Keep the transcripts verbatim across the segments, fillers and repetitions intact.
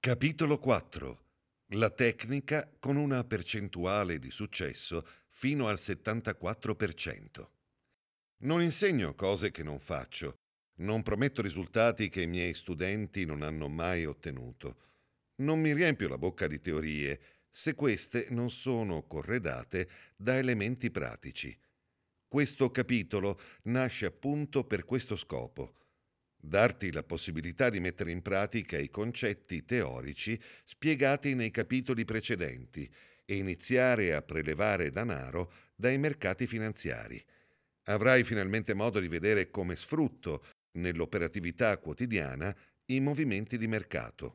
Capitolo quattro. La tecnica con una percentuale di successo fino al settantaquattro per cento. Non insegno cose che non faccio. Non prometto risultati che i miei studenti non hanno mai ottenuto. Non mi riempio la bocca di teorie se queste non sono corredate da elementi pratici. Questo capitolo nasce appunto per questo scopo: darti la possibilità di mettere in pratica i concetti teorici spiegati nei capitoli precedenti e iniziare a prelevare danaro dai mercati finanziari. Avrai finalmente modo di vedere come sfrutto nell'operatività quotidiana i movimenti di mercato.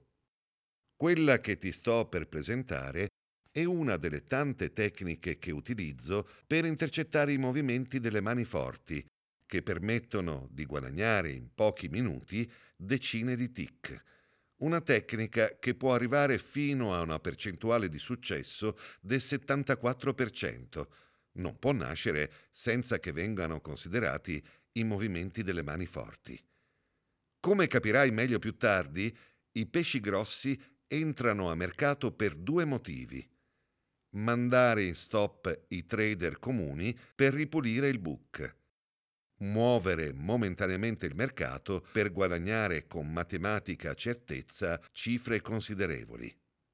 Quella che ti sto per presentare è una delle tante tecniche che utilizzo per intercettare i movimenti delle mani forti, che permettono di guadagnare in pochi minuti decine di tic. Una tecnica che può arrivare fino a una percentuale di successo del settantaquattro per cento. Non può nascere senza che vengano considerati i movimenti delle mani forti. Come capirai meglio più tardi, i pesci grossi entrano a mercato per due motivi: mandare in stop i trader comuni per ripulire il book, muovere momentaneamente il mercato per guadagnare con matematica certezza cifre considerevoli.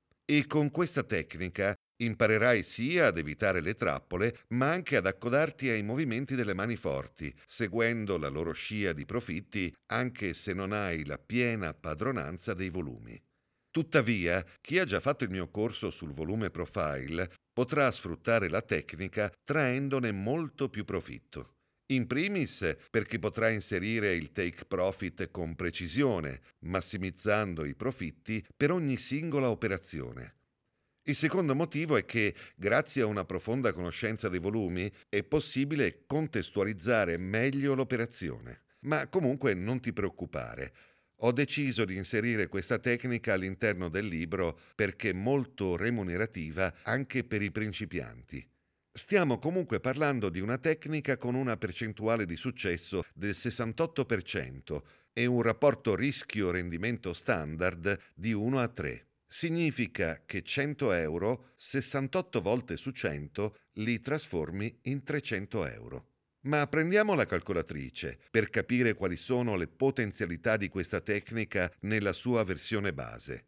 E con questa tecnica imparerai sia ad evitare le trappole, ma anche ad accodarti ai movimenti delle mani forti, seguendo la loro scia di profitti, anche se non hai la piena padronanza dei volumi. Tuttavia, chi ha già fatto il mio corso sul volume profile potrà sfruttare la tecnica traendone molto più profitto. In primis, perché potrà inserire il take profit con precisione, massimizzando i profitti per ogni singola operazione. Il secondo motivo è che, grazie a una profonda conoscenza dei volumi, è possibile contestualizzare meglio l'operazione. Ma comunque non ti preoccupare. Ho deciso di inserire questa tecnica all'interno del libro perché è molto remunerativa anche per i principianti. Stiamo comunque parlando di una tecnica con una percentuale di successo del sessantotto per cento e un rapporto rischio-rendimento standard di uno a tre. Significa che cento euro, sessantotto volte su cento, li trasformi in trecento euro. Ma prendiamo la calcolatrice per capire quali sono le potenzialità di questa tecnica nella sua versione base.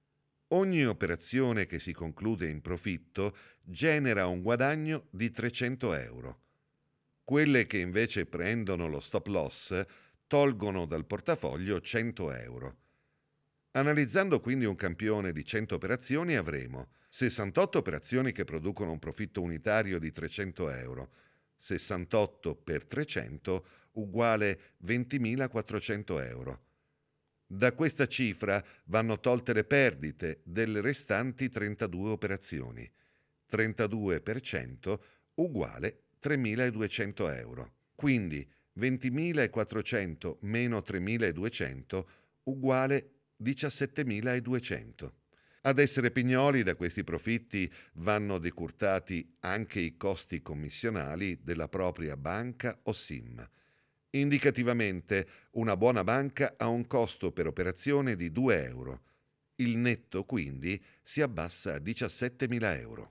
Ogni operazione che si conclude in profitto genera un guadagno di trecento euro. Quelle che invece prendono lo stop loss tolgono dal portafoglio cento euro. Analizzando quindi un campione di cento operazioni avremo sessantotto operazioni che producono un profitto unitario di trecento euro. sessantotto per trecento uguale ventimilaquattrocento euro. Da questa cifra vanno tolte le perdite delle restanti trentadue operazioni. trentadue per cento uguale tremiladuecento euro. Quindi ventimilaquattrocento meno tremiladuecento uguale diciassettemiladuecento. Ad essere pignoli da questi profitti vanno decurtati anche i costi commissionali della propria banca o S I M. Indicativamente, una buona banca ha un costo per operazione di due euro. Il netto, quindi, si abbassa a diciassettemila euro.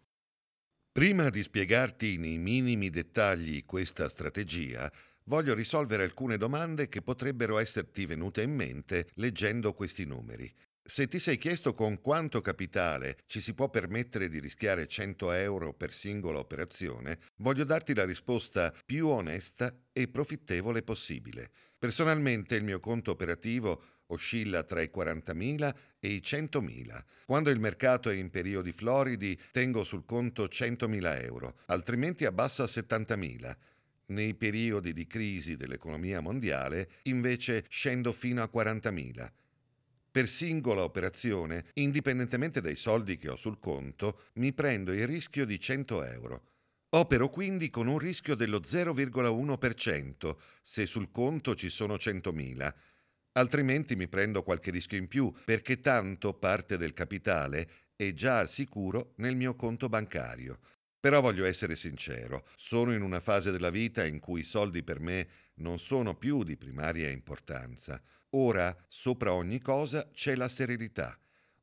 Prima di spiegarti nei minimi dettagli questa strategia, voglio risolvere alcune domande che potrebbero esserti venute in mente leggendo questi numeri. Se ti sei chiesto con quanto capitale ci si può permettere di rischiare cento euro per singola operazione, voglio darti la risposta più onesta e profittevole possibile. Personalmente il mio conto operativo oscilla tra i quarantamila e i centomila. Quando il mercato è in periodi floridi tengo sul conto centomila euro, altrimenti abbasso a settantamila. Nei periodi di crisi dell'economia mondiale invece scendo fino a quarantamila. Per singola operazione, indipendentemente dai soldi che ho sul conto, mi prendo il rischio di cento euro. Opero quindi con un rischio dello zero virgola uno per cento se sul conto ci sono centomila. Altrimenti mi prendo qualche rischio in più, perché tanto parte del capitale è già al sicuro nel mio conto bancario. Però voglio essere sincero, sono in una fase della vita in cui i soldi per me non sono più di primaria importanza. Ora, sopra ogni cosa, c'è la serenità.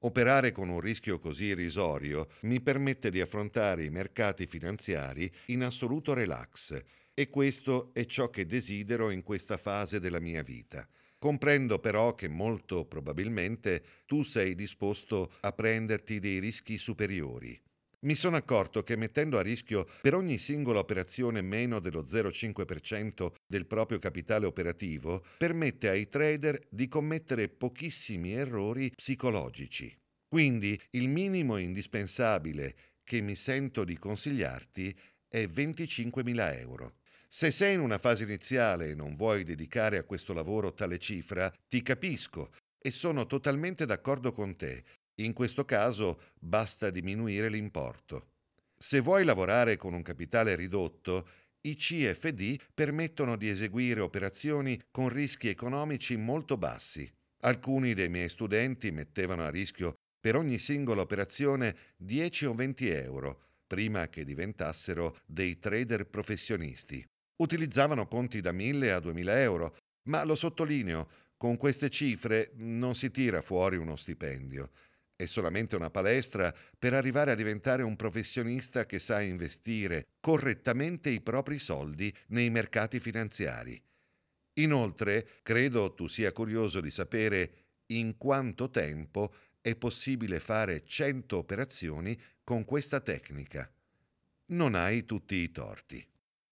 Operare con un rischio così irrisorio mi permette di affrontare i mercati finanziari in assoluto relax e questo è ciò che desidero in questa fase della mia vita. Comprendo però che molto probabilmente tu sei disposto a prenderti dei rischi superiori. Mi sono accorto che mettendo a rischio per ogni singola operazione meno dello zero virgola cinque per cento del proprio capitale operativo permette ai trader di commettere pochissimi errori psicologici. Quindi il minimo indispensabile che mi sento di consigliarti è venticinquemila euro. Se sei in una fase iniziale e non vuoi dedicare a questo lavoro tale cifra, ti capisco e sono totalmente d'accordo con te. In questo caso basta diminuire l'importo. Se vuoi lavorare con un capitale ridotto, i C F D permettono di eseguire operazioni con rischi economici molto bassi. Alcuni dei miei studenti mettevano a rischio per ogni singola operazione dieci o venti euro prima che diventassero dei trader professionisti. Utilizzavano conti da mille a duemila euro, ma lo sottolineo, con queste cifre non si tira fuori uno stipendio. È solamente una palestra per arrivare a diventare un professionista che sa investire correttamente i propri soldi nei mercati finanziari. Inoltre, credo tu sia curioso di sapere in quanto tempo è possibile fare cento operazioni con questa tecnica. Non hai tutti i torti.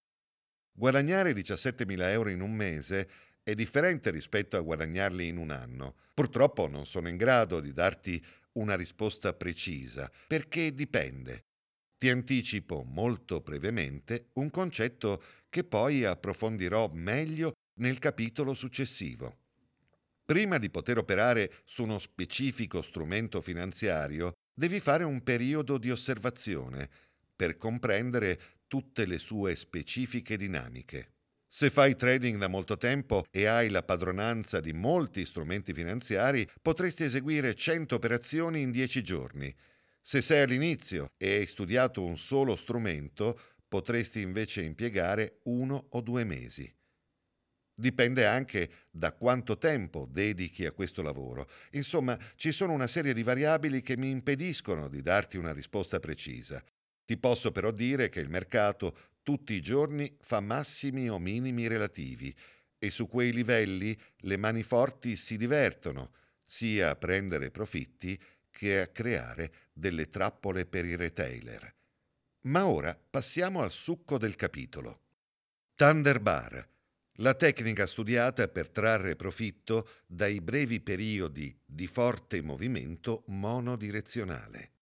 Guadagnare diciassettemila euro in un mese è differente rispetto a guadagnarli in un anno. Purtroppo non sono in grado di darti una risposta precisa, perché dipende. Ti anticipo molto brevemente un concetto che poi approfondirò meglio nel capitolo successivo. Prima di poter operare su uno specifico strumento finanziario, devi fare un periodo di osservazione per comprendere tutte le sue specifiche dinamiche. Se fai trading da molto tempo e hai la padronanza di molti strumenti finanziari, potresti eseguire cento operazioni in dieci giorni. Se sei all'inizio e hai studiato un solo strumento, potresti invece impiegare uno o due mesi. Dipende anche da quanto tempo dedichi a questo lavoro. Insomma, ci sono una serie di variabili che mi impediscono di darti una risposta precisa. Ti posso però dire che il mercato tutti i giorni fa massimi o minimi relativi e su quei livelli le mani forti si divertono, sia a prendere profitti che a creare delle trappole per i retailer. Ma ora passiamo al succo del capitolo. Thunder Bar. La tecnica studiata per trarre profitto dai brevi periodi di forte movimento monodirezionale.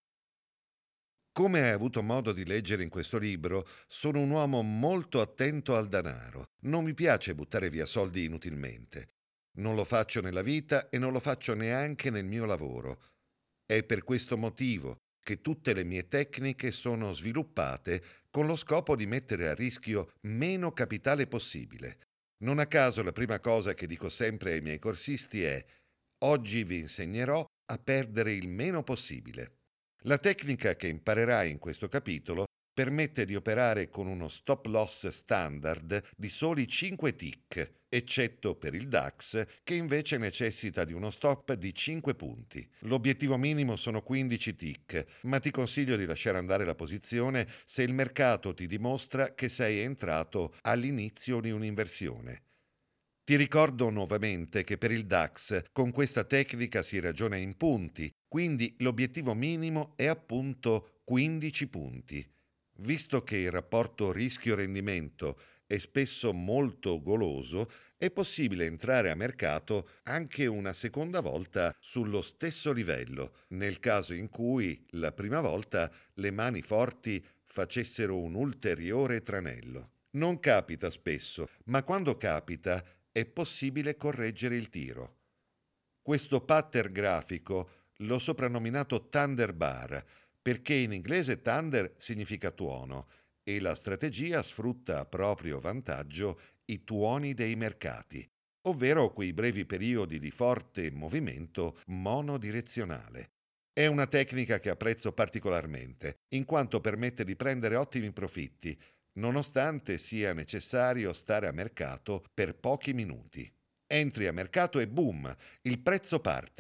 Come hai avuto modo di leggere in questo libro, sono un uomo molto attento al denaro. Non mi piace buttare via soldi inutilmente. Non lo faccio nella vita e non lo faccio neanche nel mio lavoro. È per questo motivo che tutte le mie tecniche sono sviluppate con lo scopo di mettere a rischio meno capitale possibile. Non a caso la prima cosa che dico sempre ai miei corsisti è: oggi vi insegnerò a perdere il meno possibile. La tecnica che imparerai in questo capitolo permette di operare con uno stop loss standard di soli cinque tick, eccetto per il DAX che invece necessita di uno stop di cinque punti. L'obiettivo minimo sono quindici tick, ma ti consiglio di lasciare andare la posizione se il mercato ti dimostra che sei entrato all'inizio di un'inversione. Ti ricordo nuovamente che per il DAX con questa tecnica si ragiona in punti, quindi l'obiettivo minimo è appunto quindici punti. Visto che il rapporto rischio-rendimento è spesso molto goloso, è possibile entrare a mercato anche una seconda volta sullo stesso livello, nel caso in cui la prima volta le mani forti facessero un ulteriore tranello. Non capita spesso, ma quando capita è possibile correggere il tiro. Questo pattern grafico l'ho soprannominato Thunder Bar perché in inglese thunder significa tuono e la strategia sfrutta a proprio vantaggio i tuoni dei mercati, ovvero quei brevi periodi di forte movimento monodirezionale. È una tecnica che apprezzo particolarmente, in quanto permette di prendere ottimi profitti, nonostante sia necessario stare a mercato per pochi minuti. Entri a mercato e boom, il prezzo parte.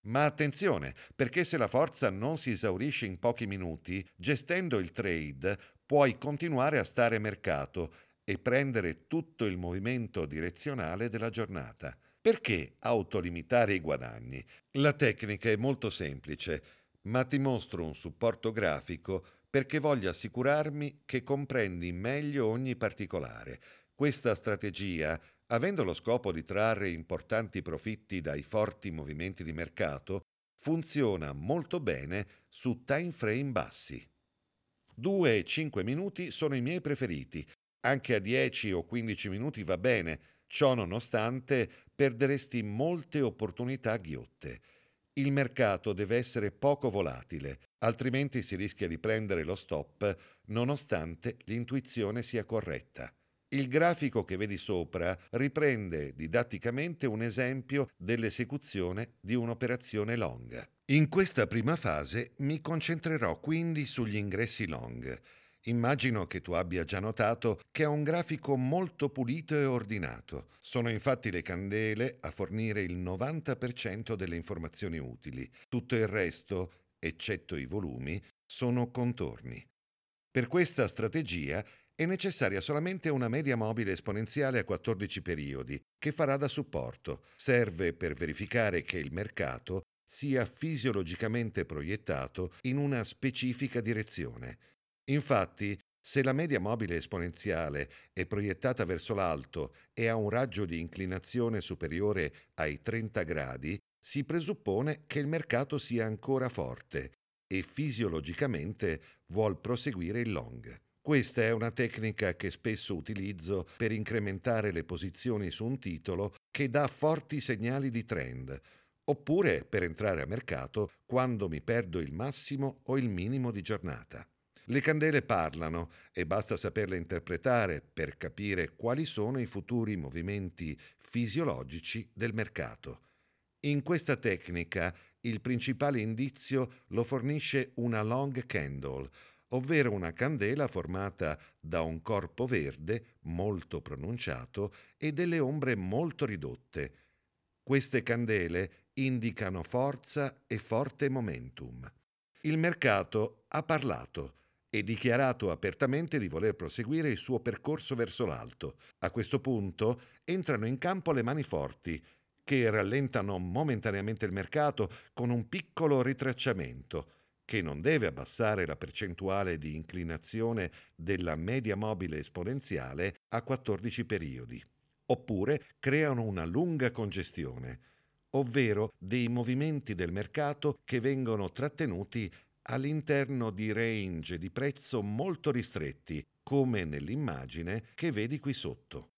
Ma attenzione, perché se la forza non si esaurisce in pochi minuti, gestendo il trade puoi continuare a stare mercato e prendere tutto il movimento direzionale della giornata. Perché autolimitare i guadagni? La tecnica è molto semplice, ma ti mostro un supporto grafico perché voglio assicurarmi che comprendi meglio ogni particolare. Questa strategia, avendo lo scopo di trarre importanti profitti dai forti movimenti di mercato, funziona molto bene su time frame bassi. due e cinque minuti sono i miei preferiti, anche a dieci o quindici minuti va bene, ciò nonostante perderesti molte opportunità ghiotte. Il mercato deve essere poco volatile, altrimenti si rischia di prendere lo stop nonostante l'intuizione sia corretta. Il grafico che vedi sopra riprende didatticamente un esempio dell'esecuzione di un'operazione long. In questa prima fase mi concentrerò quindi sugli ingressi long. Immagino che tu abbia già notato che è un grafico molto pulito e ordinato. Sono infatti le candele a fornire il novanta per cento delle informazioni utili. Tutto il resto, eccetto i volumi, sono contorni. Per questa strategia è necessaria solamente una media mobile esponenziale a quattordici periodi, che farà da supporto. Serve per verificare che il mercato sia fisiologicamente proiettato in una specifica direzione. Infatti, se la media mobile esponenziale è proiettata verso l'alto e ha un raggio di inclinazione superiore ai trenta gradi, si presuppone che il mercato sia ancora forte e fisiologicamente vuol proseguire il long. Questa è una tecnica che spesso utilizzo per incrementare le posizioni su un titolo che dà forti segnali di trend, oppure per entrare a mercato quando mi perdo il massimo o il minimo di giornata. Le candele parlano e basta saperle interpretare per capire quali sono i futuri movimenti fisiologici del mercato. In questa tecnica il principale indizio lo fornisce una long candle, ovvero una candela formata da un corpo verde molto pronunciato e delle ombre molto ridotte. Queste candele indicano forza e forte momentum. Il mercato ha parlato e dichiarato apertamente di voler proseguire il suo percorso verso l'alto. A questo punto entrano in campo le mani forti, che rallentano momentaneamente il mercato con un piccolo ritracciamento, che non deve abbassare la percentuale di inclinazione della media mobile esponenziale a quattordici periodi. Oppure creano una lunga congestione, ovvero dei movimenti del mercato che vengono trattenuti all'interno di range di prezzo molto ristretti, come nell'immagine che vedi qui sotto.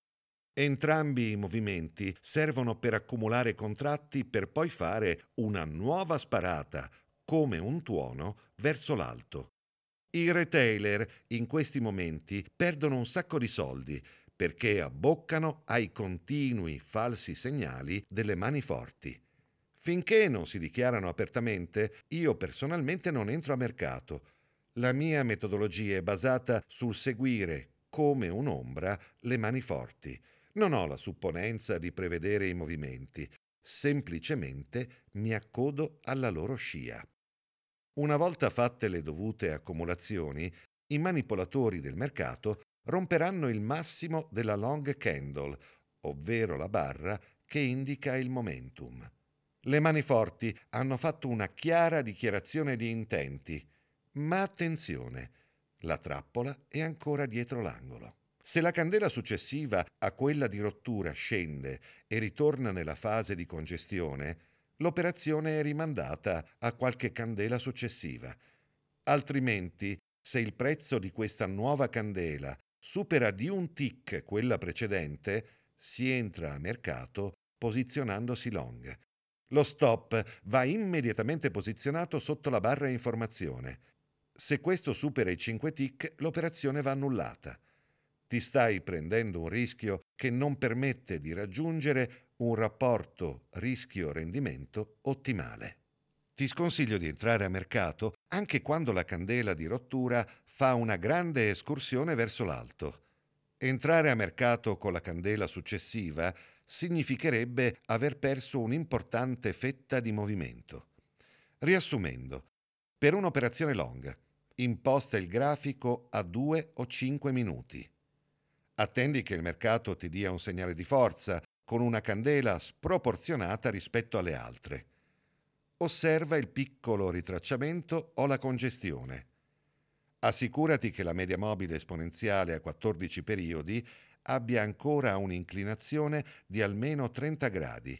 Entrambi i movimenti servono per accumulare contratti per poi fare una nuova sparata, come un tuono, verso l'alto. I retailer in questi momenti perdono un sacco di soldi perché abboccano ai continui falsi segnali delle mani forti. Finché non si dichiarano apertamente, io personalmente non entro a mercato. La mia metodologia è basata sul seguire, come un'ombra, le mani forti. Non ho la supponenza di prevedere i movimenti, semplicemente mi accodo alla loro scia. Una volta fatte le dovute accumulazioni, i manipolatori del mercato romperanno il massimo della long candle, ovvero la barra che indica il momentum. Le mani forti hanno fatto una chiara dichiarazione di intenti, ma attenzione, la trappola è ancora dietro l'angolo. Se la candela successiva a quella di rottura scende e ritorna nella fase di congestione, l'operazione è rimandata a qualche candela successiva. Altrimenti, se il prezzo di questa nuova candela supera di un tick quella precedente, si entra a mercato posizionandosi long. Lo stop va immediatamente posizionato sotto la barra informazione. Se questo supera i cinque tick, l'operazione va annullata. Ti stai prendendo un rischio che non permette di raggiungere un rapporto rischio-rendimento ottimale. Ti sconsiglio di entrare a mercato anche quando la candela di rottura fa una grande escursione verso l'alto. Entrare a mercato con la candela successiva significherebbe aver perso un'importante fetta di movimento. Riassumendo, per un'operazione long, imposta il grafico a due o cinque minuti. Attendi che il mercato ti dia un segnale di forza con una candela sproporzionata rispetto alle altre. Osserva il piccolo ritracciamento o la congestione. Assicurati che la media mobile esponenziale a quattordici periodi abbia ancora un'inclinazione di almeno trenta gradi.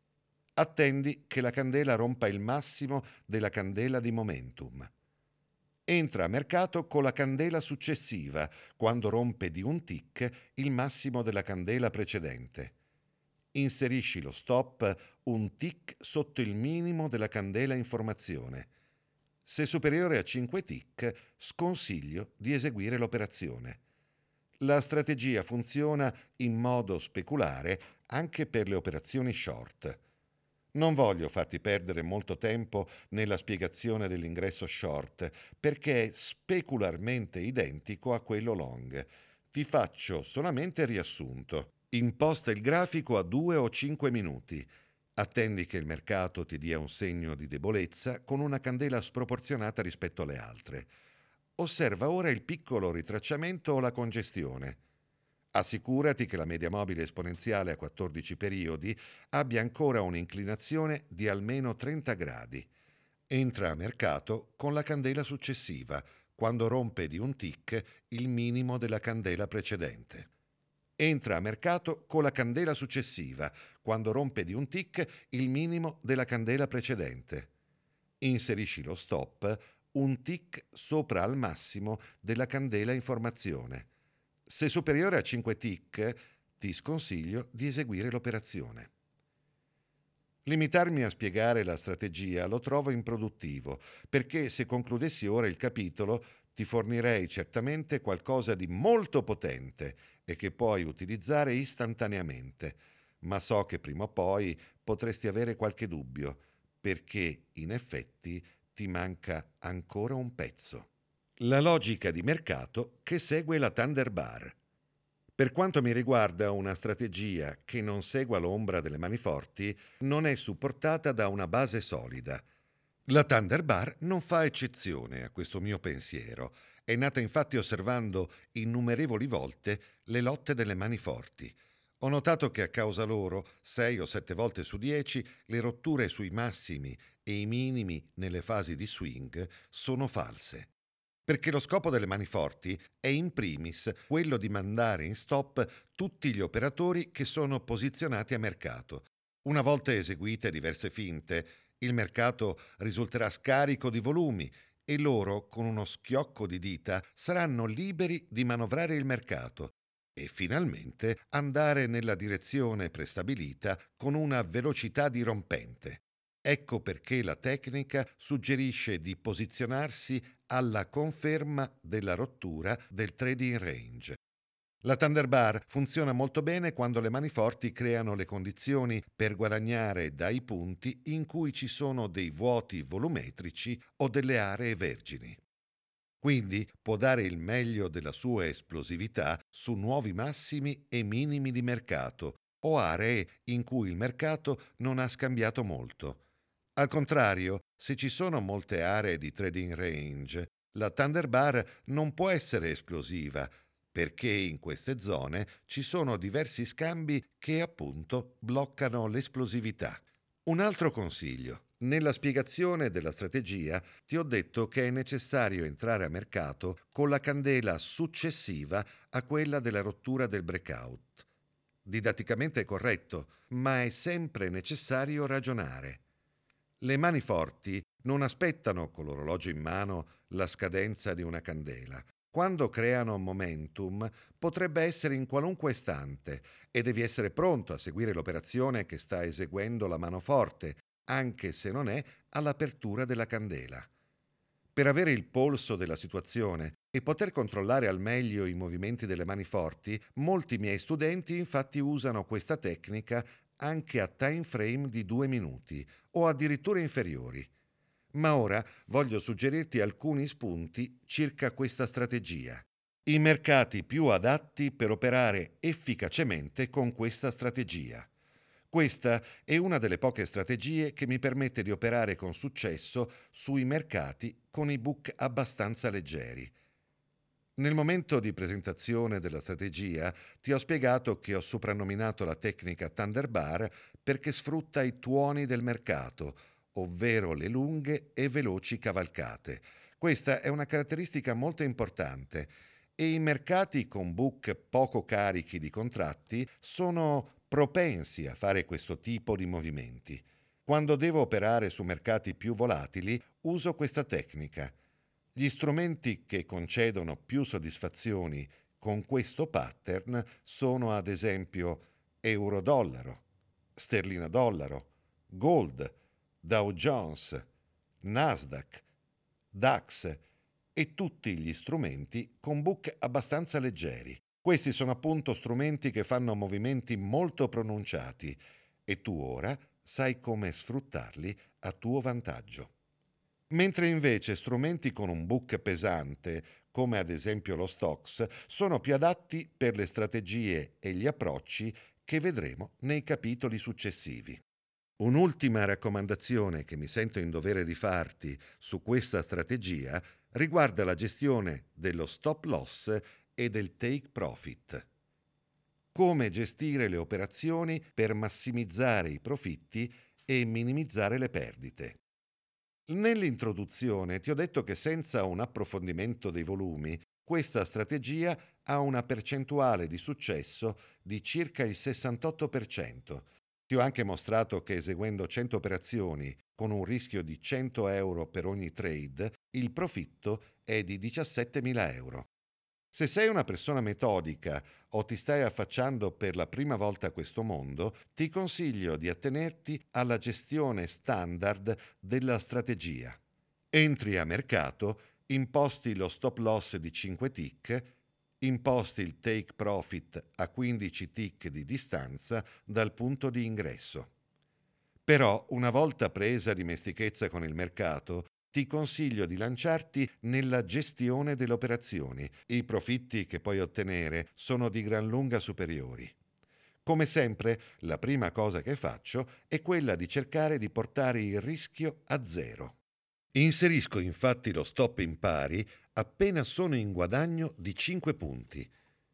Attendi che la candela rompa il massimo della candela di momentum. Entra a mercato con la candela successiva, quando rompe di un tick il massimo della candela precedente. Inserisci lo stop un tick sotto il minimo della candela in formazione. Se superiore a cinque tick, sconsiglio di eseguire l'operazione. La strategia funziona in modo speculare anche per le operazioni short. Non voglio farti perdere molto tempo nella spiegazione dell'ingresso short, perché è specularmente identico a quello long. Ti faccio solamente il riassunto. Imposta il grafico a due o cinque minuti. Attendi che il mercato ti dia un segno di debolezza con una candela sproporzionata rispetto alle altre. Osserva ora il piccolo ritracciamento o la congestione. Assicurati che la media mobile esponenziale a quattordici periodi abbia ancora un'inclinazione di almeno trenta gradi. Entra a mercato con la candela successiva, quando rompe di un tick il minimo della candela precedente. Entra a mercato con la candela successiva, quando rompe di un tick il minimo della candela precedente. Inserisci lo stop un tick sopra al massimo della candela in formazione. Se superiore a cinque tick, ti sconsiglio di eseguire l'operazione. Limitarmi a spiegare la strategia lo trovo improduttivo, perché se concludessi ora il capitolo ti fornirei certamente qualcosa di molto potente e che puoi utilizzare istantaneamente, ma so che prima o poi potresti avere qualche dubbio, perché in effetti ti manca ancora un pezzo. La logica di mercato che segue la Thunder Bar. Per quanto mi riguarda, una strategia che non segua l'ombra delle mani forti non è supportata da una base solida. La Thunder Bar non fa eccezione a questo mio pensiero. È nata infatti osservando innumerevoli volte le lotte delle mani forti. Ho notato che a causa loro, sei o sette volte su dieci, le rotture sui massimi e i minimi nelle fasi di swing sono false. Perché lo scopo delle mani forti è in primis quello di mandare in stop tutti gli operatori che sono posizionati a mercato. Una volta eseguite diverse finte, il mercato risulterà scarico di volumi e loro, con uno schiocco di dita, saranno liberi di manovrare il mercato e finalmente andare nella direzione prestabilita con una velocità dirompente. Ecco perché la tecnica suggerisce di posizionarsi alla conferma della rottura del trading range. La Thunder Bar funziona molto bene quando le mani forti creano le condizioni per guadagnare dai punti in cui ci sono dei vuoti volumetrici o delle aree vergini. Quindi può dare il meglio della sua esplosività su nuovi massimi e minimi di mercato o aree in cui il mercato non ha scambiato molto. Al contrario, se ci sono molte aree di trading range, la Thunder Bar non può essere esplosiva, perché in queste zone ci sono diversi scambi che appunto bloccano l'esplosività. Un altro consiglio. Nella spiegazione della strategia ti ho detto che è necessario entrare a mercato con la candela successiva a quella della rottura del breakout. Didatticamente è corretto, ma è sempre necessario ragionare. Le mani forti non aspettano con l'orologio in mano la scadenza di una candela. Quando creano momentum potrebbe essere in qualunque istante e devi essere pronto a seguire l'operazione che sta eseguendo la mano forte, anche se non è all'apertura della candela. Per avere il polso della situazione e poter controllare al meglio i movimenti delle mani forti, molti miei studenti infatti usano questa tecnica anche a time frame di due minuti o addirittura inferiori. Ma ora voglio suggerirti alcuni spunti circa questa strategia. I mercati più adatti per operare efficacemente con questa strategia. Questa è una delle poche strategie che mi permette di operare con successo sui mercati con i book abbastanza leggeri. Nel momento di presentazione della strategia ti ho spiegato che ho soprannominato la tecnica Thunder Bar perché sfrutta i tuoni del mercato, ovvero le lunghe e veloci cavalcate. Questa è una caratteristica molto importante e i mercati con book poco carichi di contratti sono propensi a fare questo tipo di movimenti. Quando devo operare su mercati più volatili uso questa tecnica. Gli strumenti che concedono più soddisfazioni con questo pattern sono ad esempio euro-dollaro, sterlina-dollaro, gold, Dow Jones, Nasdaq, DAX e tutti gli strumenti con book abbastanza leggeri. Questi sono appunto strumenti che fanno movimenti molto pronunciati e tu ora sai come sfruttarli a tuo vantaggio. Mentre invece strumenti con un book pesante, come ad esempio lo Stoxx, sono più adatti per le strategie e gli approcci che vedremo nei capitoli successivi. Un'ultima raccomandazione che mi sento in dovere di farti su questa strategia riguarda la gestione dello stop loss e del take profit. Come gestire le operazioni per massimizzare i profitti e minimizzare le perdite. Nell'introduzione ti ho detto che senza un approfondimento dei volumi, questa strategia ha una percentuale di successo di circa il sessantotto per cento. Ti ho anche mostrato che eseguendo cento operazioni con un rischio di cento euro per ogni trade, il profitto è di diciassettemila euro. Se sei una persona metodica o ti stai affacciando per la prima volta a questo mondo, ti consiglio di attenerti alla gestione standard della strategia. Entri a mercato, imposti lo stop loss di cinque tick, imposti il take profit a quindici tick di distanza dal punto di ingresso. Però, una volta presa dimestichezza con il mercato, ti consiglio di lanciarti nella gestione delle operazioni. I profitti che puoi ottenere sono di gran lunga superiori. Come sempre, la prima cosa che faccio è quella di cercare di portare il rischio a zero. Inserisco infatti lo stop in pari appena sono in guadagno di cinque punti.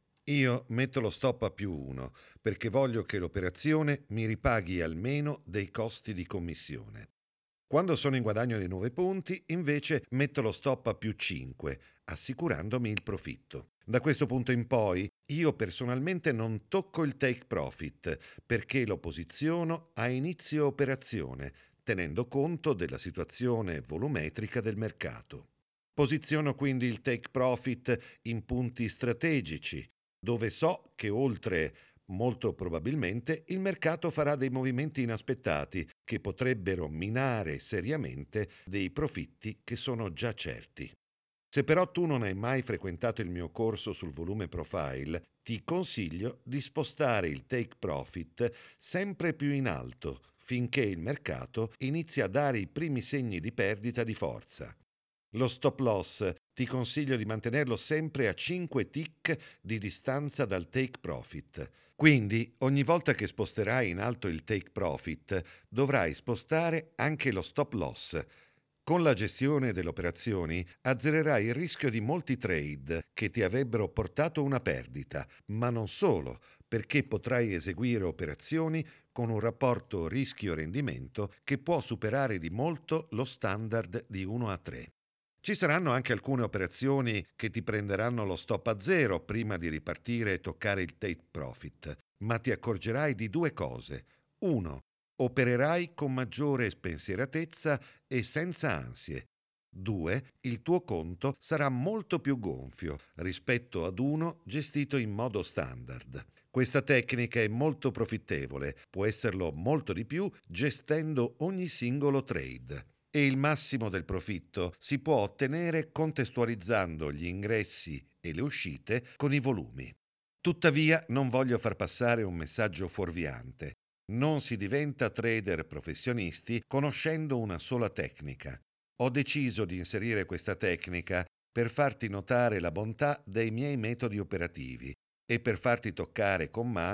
Io metto lo stop a più uno perché voglio che l'operazione mi ripaghi almeno dei costi di commissione. Quando sono in guadagno di nove punti, invece, metto lo stop a più cinque, assicurandomi il profitto. Da questo punto in poi, io personalmente non tocco il take profit, perché lo posiziono a inizio operazione, tenendo conto della situazione volumetrica del mercato. Posiziono quindi il take profit in punti strategici, dove so che oltre molto probabilmente il mercato farà dei movimenti inaspettati che potrebbero minare seriamente dei profitti che sono già certi. Se però tu non hai mai frequentato il mio corso sul volume profile, ti consiglio di spostare il take profit sempre più in alto finché il mercato inizia a dare i primi segni di perdita di forza. Lo stop loss ti consiglio di mantenerlo sempre a cinque tick di distanza dal take profit. Quindi, ogni volta che sposterai in alto il take profit, dovrai spostare anche lo stop loss. Con la gestione delle operazioni azzererai il rischio di molti trade che ti avrebbero portato una perdita, ma non solo, perché potrai eseguire operazioni con un rapporto rischio-rendimento che può superare di molto lo standard di uno a tre. Ci saranno anche alcune operazioni che ti prenderanno lo stop a zero prima di ripartire e toccare il take profit, ma ti accorgerai di due cose. uno. Opererai con maggiore spensieratezza e senza ansie. due. Il tuo conto sarà molto più gonfio rispetto ad uno gestito in modo standard. Questa tecnica è molto profittevole, può esserlo molto di più gestendo ogni singolo trade. E il massimo del profitto si può ottenere contestualizzando gli ingressi e le uscite con i volumi. Tuttavia non voglio far passare un messaggio fuorviante. Non si diventa trader professionisti conoscendo una sola tecnica. Ho deciso di inserire questa tecnica per farti notare la bontà dei miei metodi operativi e per farti toccare con mano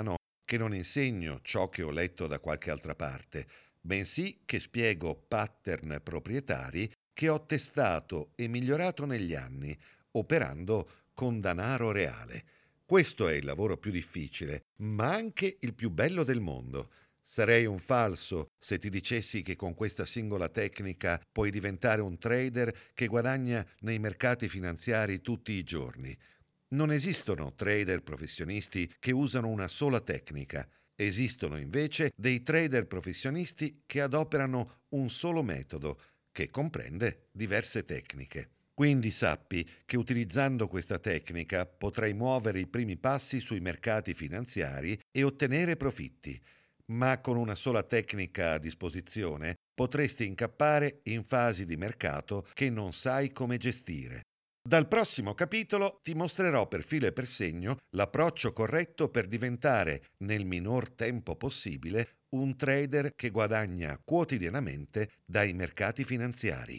che non insegno ciò che ho letto da qualche altra parte, bensì che spiego pattern proprietari che ho testato e migliorato negli anni, operando con denaro reale. Questo è il lavoro più difficile, ma anche il più bello del mondo. Sarei un falso se ti dicessi che con questa singola tecnica puoi diventare un trader che guadagna nei mercati finanziari tutti i giorni. Non esistono trader professionisti che usano una sola tecnica. Esistono invece dei trader professionisti che adoperano un solo metodo, che comprende diverse tecniche. Quindi sappi che utilizzando questa tecnica potrai muovere i primi passi sui mercati finanziari e ottenere profitti, ma con una sola tecnica a disposizione potresti incappare in fasi di mercato che non sai come gestire. Dal prossimo capitolo ti mostrerò per filo e per segno l'approccio corretto per diventare, nel minor tempo possibile, un trader che guadagna quotidianamente dai mercati finanziari.